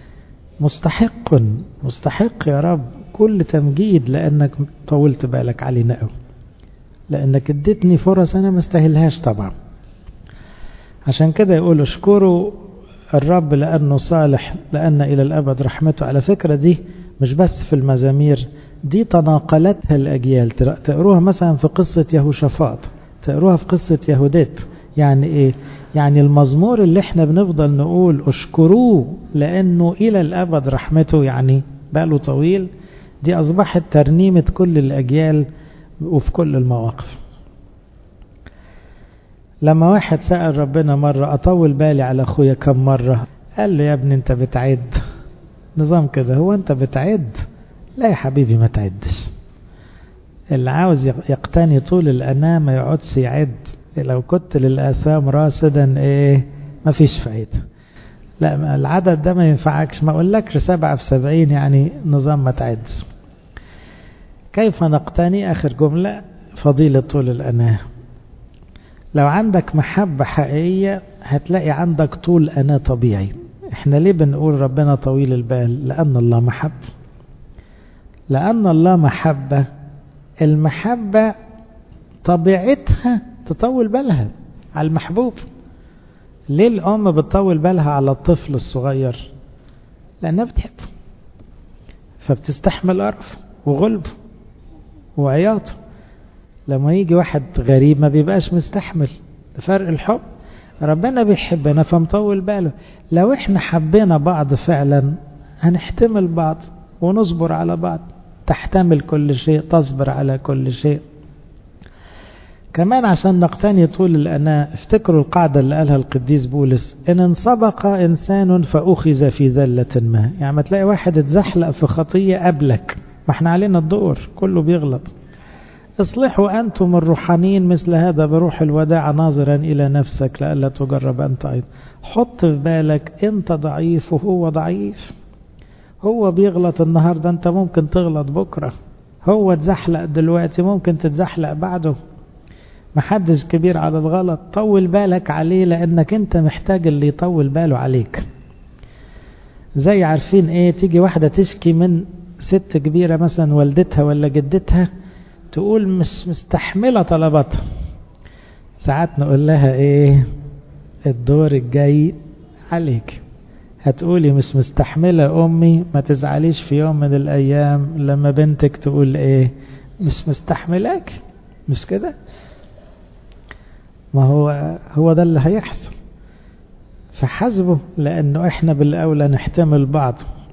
مستحق مستحق يا رب كل تمجيد، لانك طولت بالك علينا قوي، لانك اديتني فرص انا ما استاهلهاش طبعا. عشان كده يقول اشكروا الرب لانه صالح لان الى الابد رحمته. على فكرة دي مش بس في المزامير، دي تناقلتها الاجيال. تقروها مثلا في قصة يهوشافاط، تقروها في قصة يهوديت. يعني ايه؟ يعني المزمور اللي احنا بنفضل نقول اشكروه لانه الى الابد رحمته، يعني باله طويل، دي اصبحت ترنيمة كل الاجيال وفي كل المواقف. لما واحد سأل ربنا مرة اطول بالي على اخويا كم مرة، قال له يا ابني انت بتعد نظام كده، هو انت بتعد؟ لا يا حبيبي ما تعدش. اللي عاوز يقتني طول الأنام ما يقعدش يعد، لو كنت للآثام راصدا ايه ما فيش فايدة. لا العدد ده ما ينفعكش، ما اقولكش سبعة في سبعين يعني نظام ما تعدش. كيف نقتني؟ آخر جملة، فضيلة طول الأنام. لو عندك محبة حقيقية هتلاقي عندك طول أنا طبيعي. احنا ليه بنقول ربنا طويل البال؟ لأن الله محب. لأن الله محبة، المحبة طبيعتها تطول بالها على المحبوب. ليه الأم بتطول بالها على الطفل الصغير؟ لأنها بتحبه، فبتستحمل قرفه وغلبه وعياطه. لما يجي واحد غريب ما بيبقاش مستحمل، فرق الحب. ربنا بيحبنا فمطول باله. لو احنا حبينا بعض فعلا هنحتمل بعض ونصبر على بعض. تحتمل كل شيء، تصبر على كل شيء. كمان عشان نقتني طول الأناة، افتكروا القاعدة اللي قالها القديس بولس: إن انسبق إنسان فأخذ في ذلة ما. يعني ما تلاقي واحد اتزحلق في خطية قبلك، ما احنا علينا الدور، كله بيغلط. اصلحوا أنتم الروحانيين مثل هذا بروح الوداع، ناظرا إلى نفسك لألا تجرب أنت أيضا. حط في بالك أنت ضعيف وهو ضعيف. هو بيغلط النهاردة، أنت ممكن تغلط بكرة. هو اتزحلق دلوقتي، ممكن تتزحلق بعده. محدش كبير على الغلط. طول بالك عليه لأنك أنت محتاج اللي يطول باله عليك. زي عارفين إيه، تيجي واحدة تشكي من ست كبيرة مثلا، والدتها ولا جدتها، تقول مش مستحملة طلباتها. ساعات نقول لها إيه، الدور الجاي عليك. هتقولي مش مستحملة أمي، ما تزعليش في يوم من الأيام لما بنتك تقول إيه، مش مستحملاك. مش كده؟ ما هو هو ده اللي هيحصل. فحسبه، لأنه إحنا بالأولى نحتمل بعض.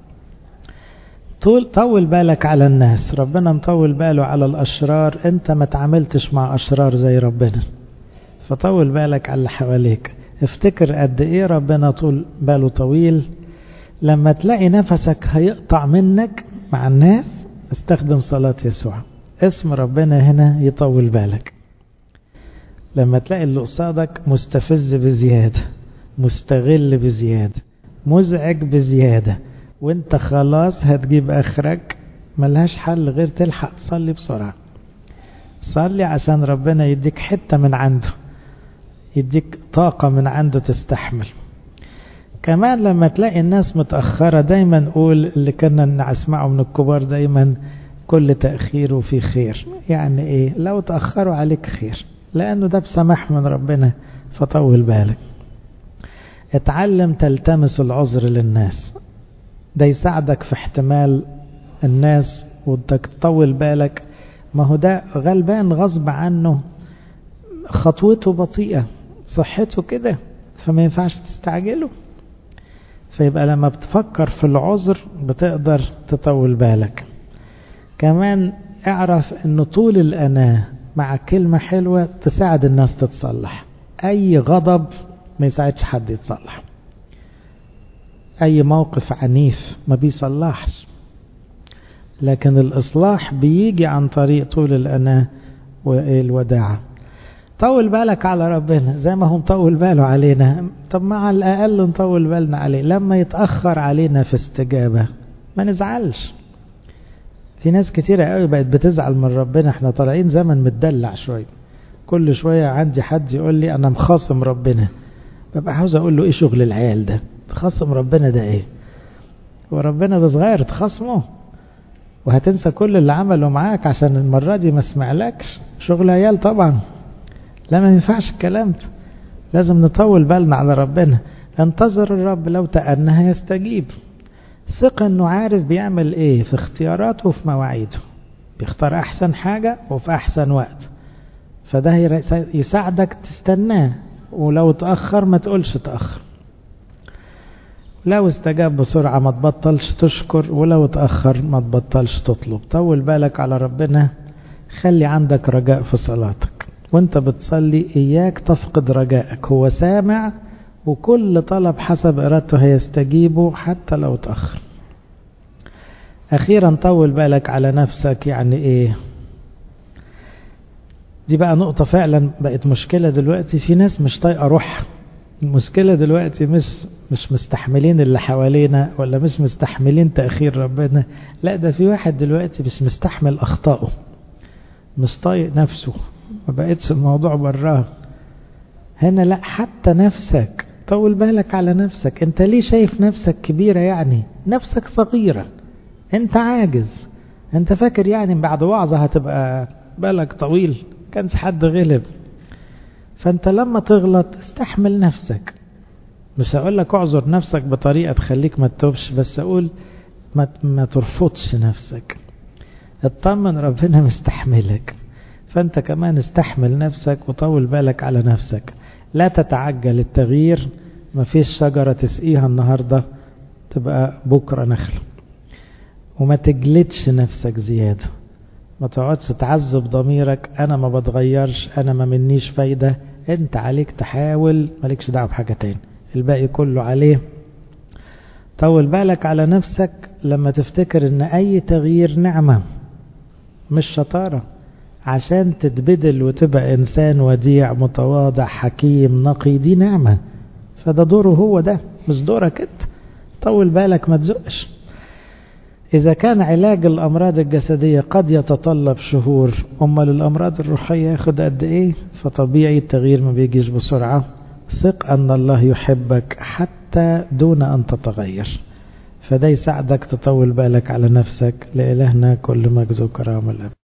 طول طول بالك على الناس، ربنا مطول باله على الأشرار. أنت ما تعاملتش مع أشرار زي ربنا، فطول بالك على اللي حواليك. افتكر قد ايه ربنا طول باله طويل. لما تلاقي نفسك هيقطع منك مع الناس، استخدم صلاة يسوع. اسم ربنا هنا يطول بالك. لما تلاقي اللي قصادك مستفز بزيادة، مستغل بزيادة، مزعج بزيادة، وانت خلاص هتجيب اخرك، ملهاش حل غير تلحق تصلي بسرعة. صلي عشان ربنا يديك حتة من عنده، يديك طاقة من عنده تستحمل. كمان لما تلاقي الناس متأخرة، دايما نقول اللي كنا نسمعه من الكبار دايما: كل تأخير وفي خير. يعني ايه؟ لو تأخروا عليك خير، لأنه ده بسماح من ربنا، فطول بالك. اتعلم تلتمس العذر للناس، ده يساعدك في احتمال الناس وانك تطول بالك. ما هو ده غلبان غصب عنه، خطوته بطيئة، صحته كده، فما ينفعش تستعجله. فيبقى لما بتفكر في العذر بتقدر تطول بالك. كمان اعرف ان طول الأناة مع كلمة حلوة تساعد الناس تتصلح. اي غضب ما يساعدش حد يتصلح. اي موقف عنيف ما بيصلحش. لكن الإصلاح بيجي عن طريق طول الأناة والوداعة. طول بالك على ربنا زي ما هم طول باله علينا. طب مع الأقل نطول بالنا عليه. لما يتأخر علينا في استجابة ما نزعلش. في ناس كتيرة قوي بقت بتزعل من ربنا. احنا طالعين زمن متدلع شوية، كل شوية عندي حد يقول لي أنا مخاصم ربنا، ببقى عاوز أقول له إيه شغل العيال ده؟ تخاصم ربنا ده إيه؟ وربنا ده صغير تخاصمه وهتنسى كل اللي عمله معاك عشان المرة دي ما سمعلكش؟ شغل عيال طبعا. لا ما ينفعش الكلام ده. لازم نطول بالنا على ربنا. انتظر الرب لو تأنها يستجيب. ثق انه عارف بيعمل ايه في اختياراته وفي مواعيده، بيختار احسن حاجة وفي احسن وقت. فده يساعدك تستناه ولو تأخر ما تقولش تأخر، لو استجاب بسرعة ما تبطلش تشكر، ولو تأخر ما تبطلش تطلب. طول بالك على ربنا، خلي عندك رجاء في صلاتك وانت بتصلي، إياك تفقد رجائك، هو سامع وكل طلب حسب إرادته هيستجيبه حتى لو تأخر. أخيرا طول بالك على نفسك. يعني إيه؟ دي بقى نقطة فعلا بقت مشكلة دلوقتي، في ناس مش طايقة روح. المشكلة دلوقتي مش مش مستحملين اللي حوالينا ولا مش مستحملين تأخير ربنا، لا ده في واحد دلوقتي مش مستحمل أخطائه، مش طايق نفسه، ما بقتش الموضوع براه. هنا لا، حتى نفسك طول بالك على نفسك. انت ليه شايف نفسك كبيرة؟ يعني نفسك صغيرة، انت عاجز، انت فاكر يعني بعد وعظة هتبقى بالك طويل؟ كانش حد غلب. فانت لما تغلط استحمل نفسك، مش هقول لك اعذر نفسك بطريقة تخليك ما تتوبش، بس اقول ما, ما ترفضش نفسك، اطمن ربنا مستحملك، فانت كمان استحمل نفسك وطول بالك على نفسك. لا تتعجل التغيير، ما فيش شجرة تسقيها النهاردة تبقى بكرة نخل. وما تجلدش نفسك زيادة، ما تقعدش تعذب ضميرك، انا ما بتغيرش، انا ما منيش فايدة. انت عليك تحاول، مالكش دعوة بحاجة تاني، الباقي كله عليه. طول بالك على نفسك لما تفتكر ان اي تغيير نعمة مش شطارة، عشان تتبدل وتبقى انسان وديع متواضع حكيم نقي، دي نعمة، فده دوره هو، ده مش دورك انت. طول بالك ما تزقش. إذا كان علاج الأمراض الجسدية قد يتطلب شهور، أما للأمراض الروحية ياخد قد إيه؟ فطبيعي التغيير ما بيجيش بسرعة. ثق أن الله يحبك حتى دون أن تتغير، فده يساعدك تطول بالك على نفسك. لإلهنا كل مجد وكرامة الأب.